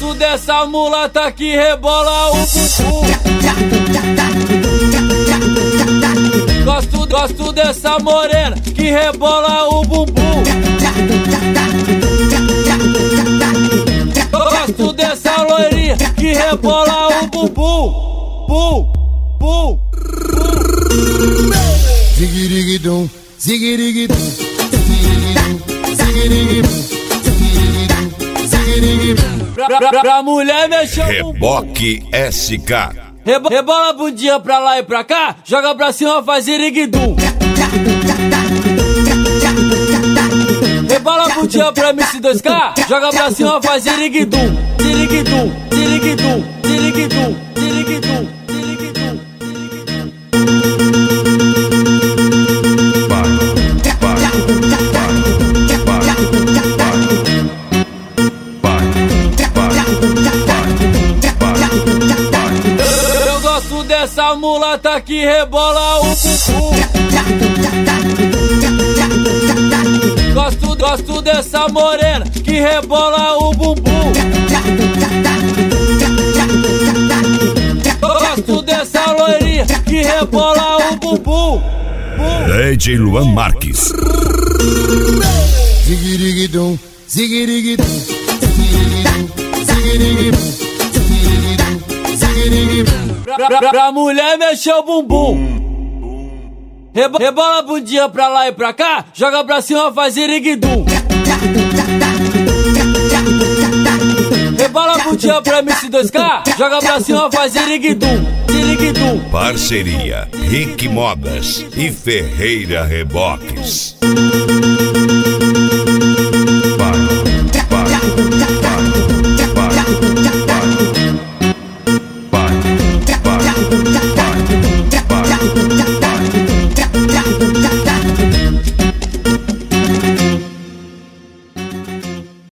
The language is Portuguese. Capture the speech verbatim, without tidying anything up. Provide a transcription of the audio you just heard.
gosto dessa mulata que rebola o bumbum. Gosto, gosto dessa morena que rebola o bumbum. Gosto dessa loirinha que rebola o bumbum. Bum, bum, bum. Zigirigidum, zigirigidum, zigirigidum, zigirigidum, zigirigidum, zigirigidum. Pra, pra, pra mulher mexer o bumbum. Reboque S K. Rebo, rebola a bundinha pra lá e pra cá, joga pra cima, faz iriguidum. Rebola a bundinha pra M C dois K, joga pra cima, faz iriguidum. Iriguidum, iriguidum, iriguidum, iriguidum, iriguidum. Eu gosto dessa mulata que rebola o bumbum. Gosto, gosto dessa morena que rebola o bumbum. Gosto dessa loirinha que rebola o bumbum. D J Luan Marques. Zigirigidum, zigirigidum, zigirigidum, zigirigidum, zigirigidum, zigirigidum. Pra, pra, pra mulher mexer o bumbum. Rebo, rebola a bundinha pra lá e pra cá, joga pra cima, faz iriguidum. Rebola a bundinha pra M C dois K, joga pra cima, faz iriguidum. Iriguidum. Parceria Rick Modas e Ferreira Reboques.